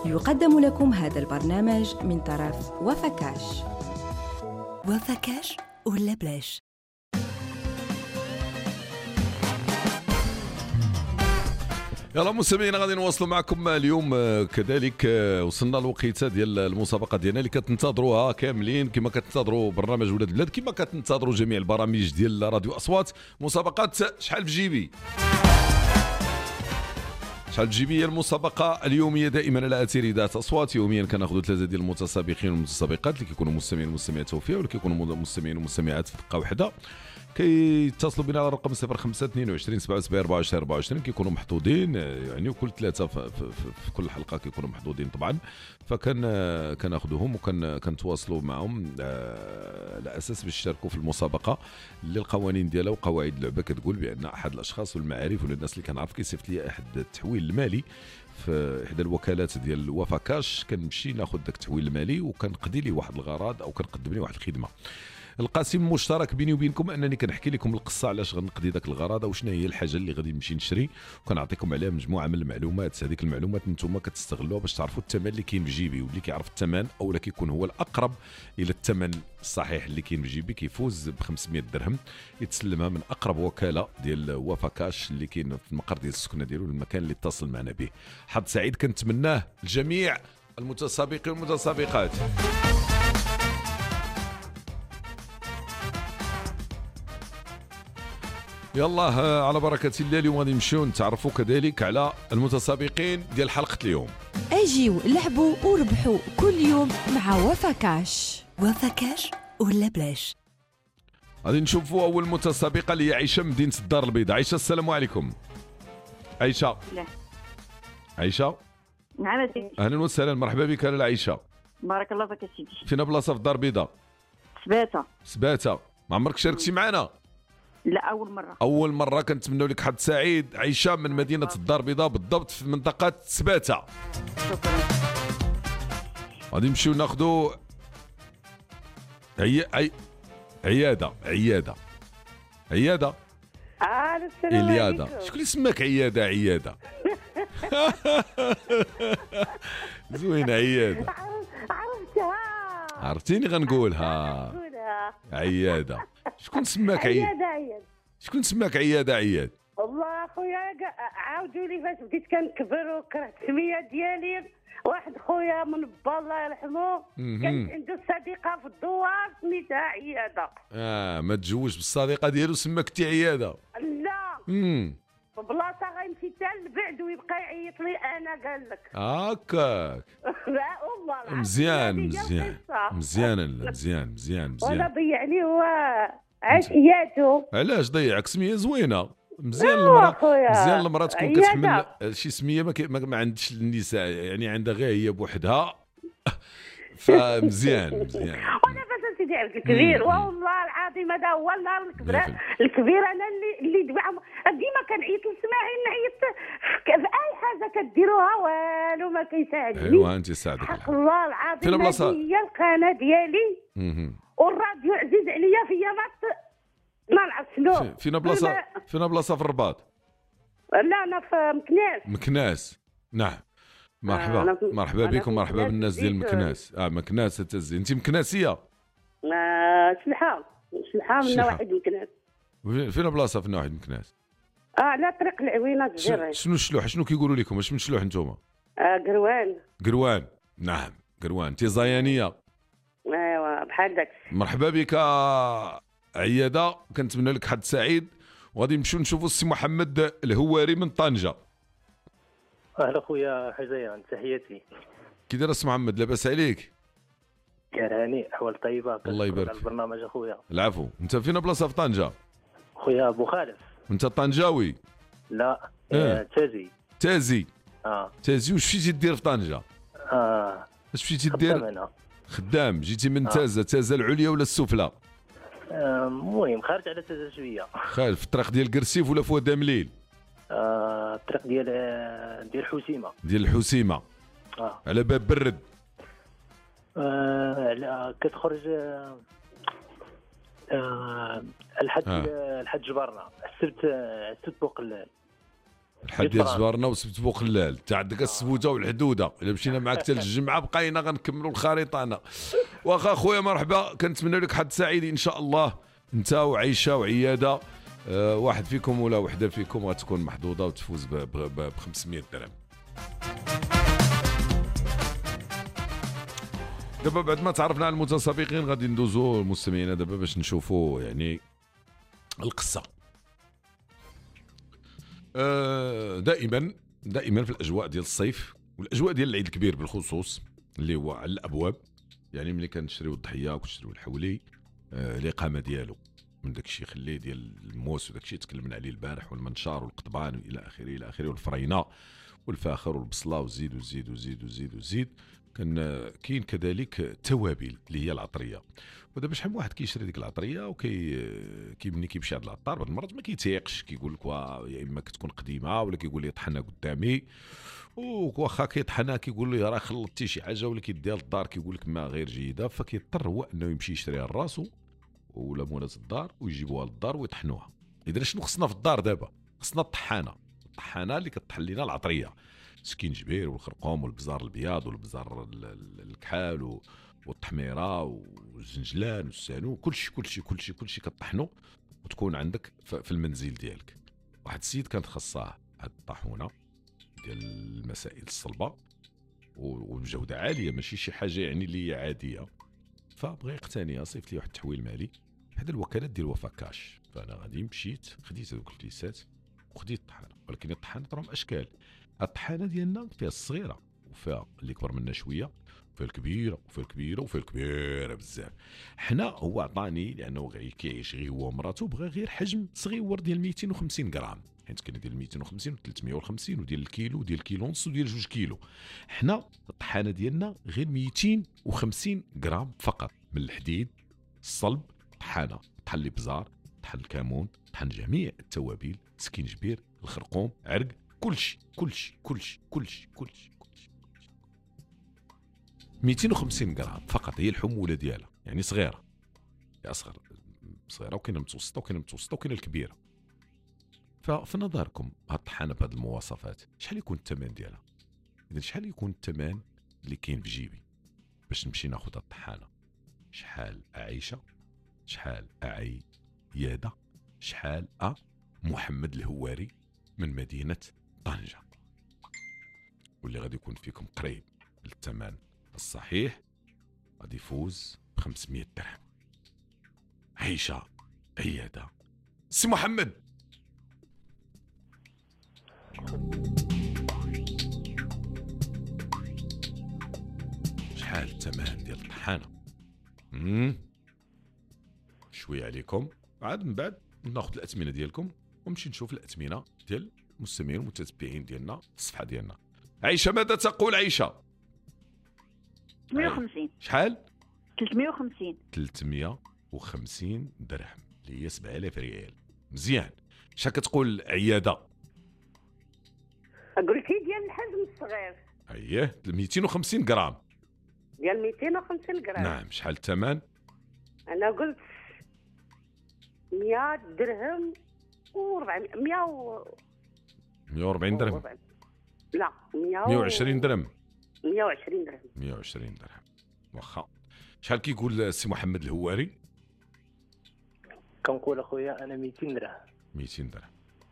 يقدم لكم هذا البرنامج من طرف وفكاش. وفكاش ولا بلاش؟ يلا مستمعينا غادي نواصلوا معكم اليوم. كذلك وصلنا الوقيته ديال المسابقه ديالنا اللي كتنتظروها كاملين، كما كتنتظروا برنامج ولاد البلاد، كما كتنتظروا جميع البرامج ديال راديو اصوات. مسابقه شحال في جيبي. شحال في جيبي هي المسابقه اليوميه دائما على اثير اذاعه اصوات. يوميا كناخذوا ثلاثه ديال المتسابقين والمتسابقات اللي كيكونوا مستمعين ومستمعات توفيق، واللي كيكونوا مستمعين ومستمعات في دقه واحده. كيتصلوا بنا على الرقم 05 22 77 24 24. كيكونوا محظوظين يعني، وكل ثلاثه في كل حلقه كيكونوا محظوظين طبعا. كناخذوهم وكنتواصلوا معهم على اساس باش يشاركوا في المسابقه اللي القوانين ديالها وقواعد اللعبه كتقول بان احد الاشخاص والمعارف ولا الناس اللي كنعرف كيصيفط لي احد التحويل المالي في احدى الوكالات ديال وفكاش. كنمشي ناخذ داك التحويل المالي وكنقضي ليه واحد الغرض او كنقدم ليه واحد الخدمه. القاسم المشترك بيني وبينكم انني كنحكي لكم القصه علاش غنقضي داك الغرض او شنو هي الحاجه اللي غادي نمشي نشري، وكنعطيكم عليها مجموعه من المعلومات. هذيك المعلومات نتوما كتستغلوها باش تعرفوا الثمن اللي كاين في جيبي، واللي كيعرف الثمن او لا كيكون هو الاقرب الى الثمن الصحيح اللي كاين في جيبي كيفوز ب 500 درهم يتسلمها من اقرب وكاله ديال وفكاش اللي كاين في المقر ديال السكنه ديالو، المكان اللي اتصل معنا به. حظ سعيد كنتمناه لجميع المتسابقين والمتسابقات. يلا على بركة الله اليوم غادي نمشيو نتعرفوا كذلك على المتسابقين ديال حلقة اليوم. اجيو لعبوا وربحوا كل يوم مع وفكاش. وفكاش ولا بلاش؟ غادي نشوفوا أول متسابقة اللي هي عائشة من مدينة الدار البيضاء. عائشة السلام عليكم. عائشة. لا. عائشة. نعم سيدي. أهلا وسهلا، مرحبا بك لاله عائشة. بارك الله فيك سيدي. فينا بلاصة في الدار البيضاء؟ سباتة. سباتة. ما عمرك شاركتي معنا؟ لا أول مرة. أول مرة. كنتمنوا لك حظ سعيد. عائشة من مدينة الدار البيضاء بالضبط في منطقة سباتة. شكرا. غادي نمشيو ناخذوا عيادة. السلام إليادة. عليكم. شكون اللي سماك عيادة؟ زوينة عيادة. عرفتها. عرفتيني غنقولها. عيادة. شكون سماك عياد. شكون سماك عياد؟ والله خويا عاودوا لي فاش بديت كنكبر وكرهت السمية ديالي. واحد خويا من با الله يرحمه كانت عنده صديقة في الدوار سميتها عيادة. ما تزوج بالصديقة ديالو سماكتي عيادة؟ لا. بلاصه غيمشي حتى لبعد ويبقى يعيط لي انا. قال لك هكاك. لا والله العظيم. مزيان. ولا ضيعني هو عشياته. علاش ضيعك؟ سميه زوينه. مزيان المراه تكون كتحمل شي سميه ما عندش النساء، يعني عندها غير هي بوحدها. فمزيان. وانا بس سيدي عبد الكبير والله العظيم هذا هو النهار الكبير. انا اللي ديما كنعيط لسماعي، نعيط في اي حاجه كديروها والو ما كيساعدني. ايوا انت ساعدك حق الله العظيم. هي القناه ديالي والراديو عزيز عليا فيا ما نعرف شنو. فينا بلاصه في الرباط. لا انا في مكناس. نعم. مرحبا بكم، مرحبا بالناس ديال مكناس. مكناس تزي. انت مكناسيه؟ شلحه من واحد مكناس. فينا بلاصه في واحد مكناس؟ على طريق العوينه الجزيره. شنو الشلوح؟ شنو كيقولوا لكم؟ واش من شلوح نتوما؟ قروان. نعم قروان. انت زيانيه؟ ايوا بحال داك. مرحبا بك عياده، كنتمنى لك حظ سعيد. وغادي نمشيو نشوفوا السي محمد الهواري من طنجه. اهلا خويا حزيان، تحياتي. كي داير السي محمد؟ لاباس عليك؟ يا هاني، احوال طيبه. الله يبارك فيك. البرنامج اخويا. العفو. انت فينا بلاصه في طنجه؟ خويا ابو خالف. انت طنجاوي؟ لا. تازي. تازي. واش فيتي دير في طنجه؟ اش فيتي دير؟ خدام. جيتي من تازه العليا ولا السفلى؟ المهم خارج على تازه شويه. خالف في الطريق ديال قرسيف ولا فوا دامليل؟ الطريق ديال الحسيمه. الحسيمه. على باب برد. كتخرج الحد جبرنا السبت بوقلال. الحد ديال جبارنا وسبت بوخلال تا عندك السبوته والحدوده. الا مشينا معاك حتى للجمعه بقينا غنكملوا الخريطه انا. واخا خويا مرحبا، كنتمنى لك حد سعيد ان شاء الله انت وعيشه وعياده. واحد فيكم ولا وحده فيكم غتكون محظوظه وتفوز ب 500 درهم. دابا بعد ما تعرفنا على المتسابقين غادي ندوزو المستمعين دابا باش نشوفوا يعني القصه. دائما في الاجواء ديال الصيف والاجواء ديال العيد الكبير بالخصوص اللي هو على الابواب، يعني ملي كنشريو الضحيه وكنشريو الحولي الاقامه ديالو من داكشي خليه ديال الموس وداكشي تكلمنا عليه البارح والمنشار والقضبان الى اخره الى اخره والفرينه والفاخر والبصله وزيد وزيد وزيد وزيد وزيد. كاين كذلك التوابل اللي هي العطريه. ودابا شحال من واحد كيشري ديك العطريه ملي كيمشي عند العطار بعض المرات ما كيتيقش، كيقول لك يا اما كتكون قديمه ولا كيقول لي طحنها قدامي، واخا كيطحنها كيقول لي راه خلطتي شي حاجه ولا كيديها للدار كيقول لك ما غير جيده، فكيضطر هو انه يمشي يشريها لراسو ولا مولات الدار ويجيبوها للدار ويطحنوها. اذا شنو خصنا في الدار دابا؟ خصنا الطحانه اللي كطحن لنا العطريه، سكينجبير والخرقوم والبزار الابيض والبزار الكحال والطحميره والزنجلان والسانو، كلشي كطحنو وتكون عندك في المنزل ديالك. واحد السيد كانت خاصاه هاد الطاحونه ديال المسائل الصلبه وبجوده عاليه، ماشي شي حاجه يعني اللي هي عاديه، فبغى يقتنيها. صيفط لي واحد التحويل مالي حدا الوكالات ديال وفا كاش، فانا غادي مشيت خديت هذوك الفليسات وخديت الطحانه. ولكن الطحانات راهم اشكال. الطحانه ديالنا فيها الصغيره وفيها اللي كبر منا شويه وفيها الكبيره وفيها الكبيره وفيها الكبيره بزاف. حنا هو عطاني لانه كيعيش غير هو ومراته، بغى غير حجم صغيور ديال 250 غرام، حيت كاين ديال 250 و 350 وديال الكيلو وديال الكيلو ونص وديال 2 كيلو. حنا الطحانه ديالنا غير 250 غرام فقط من الحديد الصلب. طحانه طحن لي بزار، طحن الكمون، طحن جميع التوابل، سكينجبير، الخرقوم، عرق، كلشي 250 غرام فقط. هي الحموله ديالها يعني صغيره، هي صغيره وكاينه متوسطه وكاينه متوسطه وكاينه الكبيره. ففي نظركم هاد الطحانه بهاد المواصفات شحال يكون الثمن ديالها؟ اذا شحال يكون الثمن اللي كاين في جيبي باش نمشي ناخذ هاد الطحانه؟ شحال عيشه؟ شحال عياده؟ شحال محمد الهواري من مدينه طنجة، واللي غادي يكون فيكم قريب للثمن الصحيح غادي يفوز ب 500 درهم. عيشه عياده سي محمد. شحال الثمن ديال الطحانه؟ شويه عليكم، عاد من بعد ناخذ الاثمنه ديالكم ونمشي نشوف الاثمنه ديال المستمعين والمتتبعين ديالنا في الصفحه ديالنا. عيشه ماذا تقول عيشه؟ 350. شحال؟ 350 درهم اللي هي 7000 ريال. مزيان. شحال كتقول عياده؟ قلتي ديال الحجم الصغير. اييه 250 غرام. ديال 250 غرام. نعم. شحال الثمن؟ انا قلت 100 درهم و 140 درهم. لا 120 درهم. 120 درهم. 120 درهم. واخا. شحال كيقول السي محمد الهواري؟ كنقول اخويا انا 200 درهم. 200 درهم.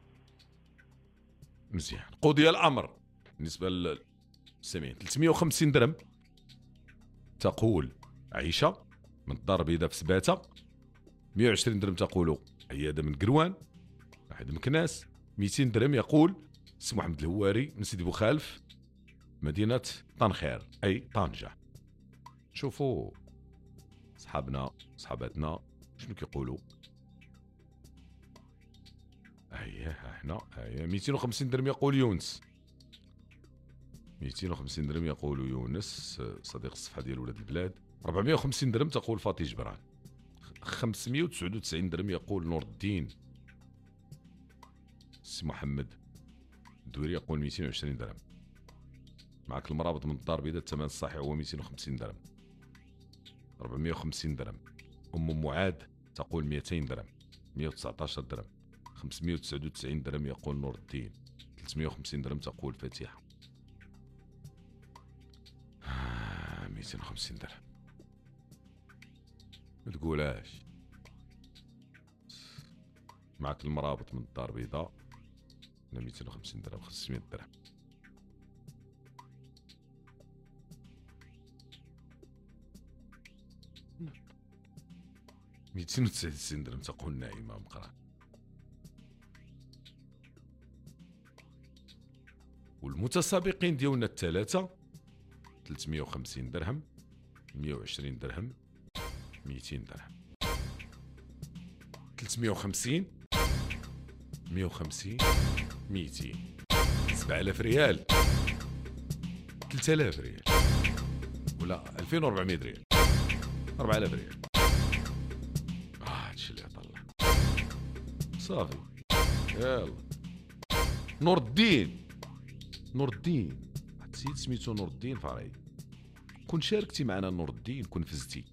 مزيان. قضي الامر بالنسبه للسامعين. 350 درهم تقول عيشه من الدار البيضاء في سباته. 120 درهم تقول عياده من قروان واحد مكناس. 200 درهم يقول السي محمد الهواري من سيدي بوخالف مدينه طنخير اي طنجه. شوفوا صحاباتنا شنو كيقولوا. احنا 250 درهم يقول يونس. 250 درهم يقول يونس صديق الصفحه ديال ولاد البلاد. 450 درهم تقول فاطي جبران. 599 درهم يقول نور الدين. السي محمد الدوري يقول 220 درهم. معك المرابط من الدار البيضاء الثمن الصحيح هو 250 درهم. 450 درهم. معاذ تقول 200 درهم. 119 درهم. 599 درهم يقول نور الدين. 350 درهم تقول الفاتحة. 250 درهم ما تقولهاش. معك المرابط من الدار البيضاء 250 درهم 500 درهم. ميتين وتسعين درهم تقول نايمة مقران. والمتسابقين ديالنا الثلاثة 350 درهم 120 درهم 200 درهم 350 150 200 7000 ريال 3000 ريال ولا 2400 ريال 4000 ريال. هادشي اللي طلع صافي. يلا نور الدين واحد السيد سميتو نور الدين فرعي. كون شاركتي معنا نور الدين كون فزتي.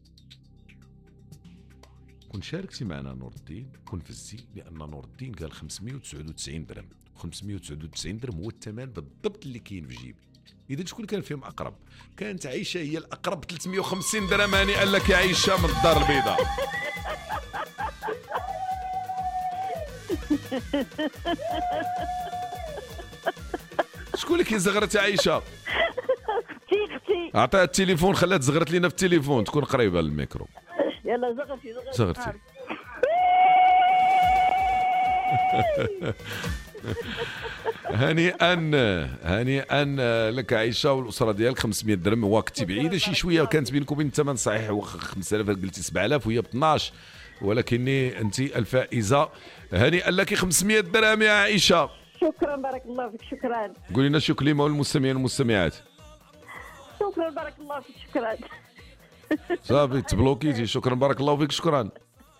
لان نور الدين قال 599 درهم. 599 درهم هو الثمن بالضبط اللي كاين في جيبي. اذا شكون كان فيهم اقرب؟ كانت عائشه هي الاقرب 350 درهم. هانئا لك يا عائشه من الدار البيضاء. شكون اللي كيزغرت يا عائشه؟ اختي عطيها التليفون خليها تزغرت لينا في التليفون تكون قريبه للميكرو. يلا زغرتي هنيئا لك عائشه والاسره ديالك. 500 درهم هو كنتي بعيده شي شويه وكانت بينك وبين الثمن صحيح. هو 5000 قلتي 7000 وهي ب 12 ولكن انت الفائزه. هنيئا لك 500 درهم يا عائشه. شكرا بارك الله فيك. شكرا. قولي لنا شو كلمه للمستمعين والمستمعات. شكرا بارك الله فيك. شكرا. صافي تبلوكيتي. شكرا بارك الله فيك. شكرا.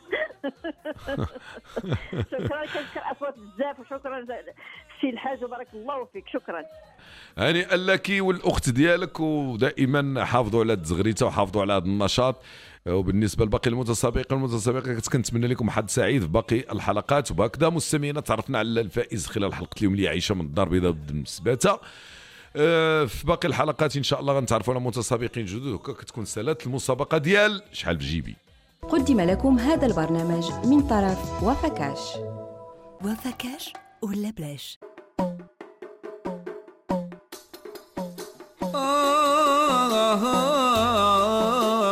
شكرا كنشكر اصوات بزاف وشكرا سي الحاج وبارك الله فيك. شكرا. هانئا لك والاخت ديالك ودائما حافظوا على التزغريته وحافظوا على هذا النشاط. وبالنسبه لباقي المتسابقين كنتمنى لكم حد سعيد في باقي الحلقات. وبهكذا مستمعينا تعرفنا على الفائز خلال حلقه اليوم اللي عايشه من الدار البيضاء بالنسبه. في باقي الحلقات ان شاء الله غنتعرفوا على متسابقين جدد وهكا كتكون سالات المسابقه ديال شحال في جيبي. قدم لكم هذا البرنامج من طرف وفكاش. وفكاش ولا بلاش.